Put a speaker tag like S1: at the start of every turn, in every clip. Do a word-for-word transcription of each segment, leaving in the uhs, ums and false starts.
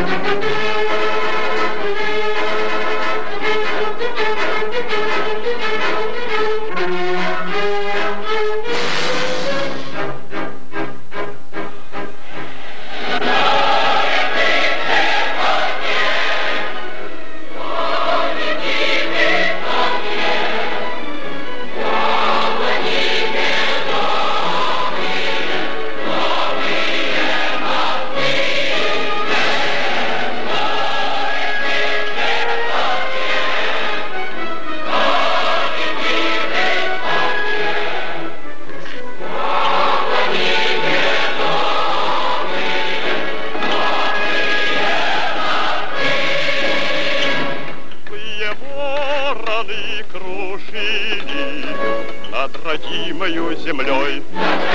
S1: Крушили над родимою землей.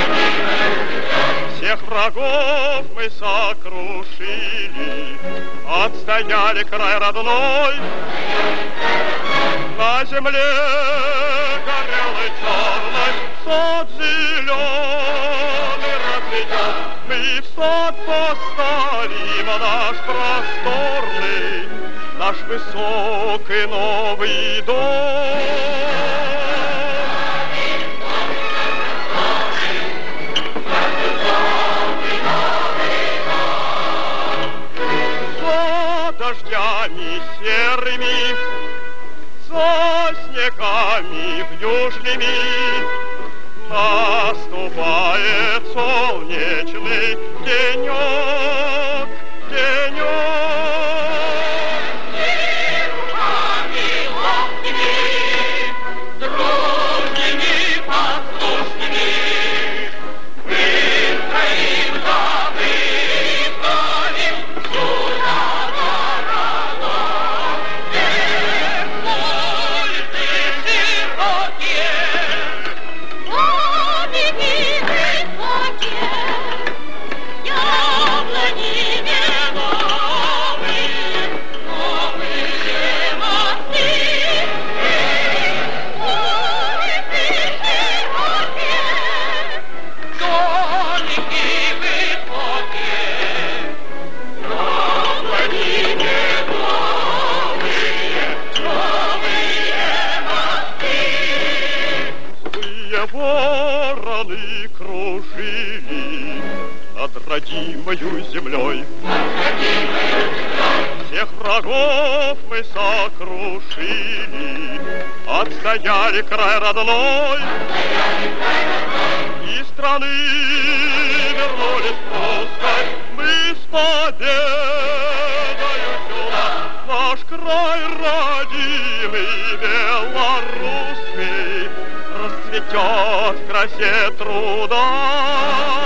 S1: Всех врагов мы сокрушили, отстояли край родной. На земле горелый черный сад зеленый разведем. Мы в сад поставим наш просторный, наш высокий новый дом. За дождями серыми, за снегами вьюжными наступает солнечный денек, денек. Вороны кружили над родимою землей. Всех врагов мы сокрушили, отстояли край родной. И страны вернулись пускай мы с победою сюда. Наш край родимый белорусский расцветет в красе труда.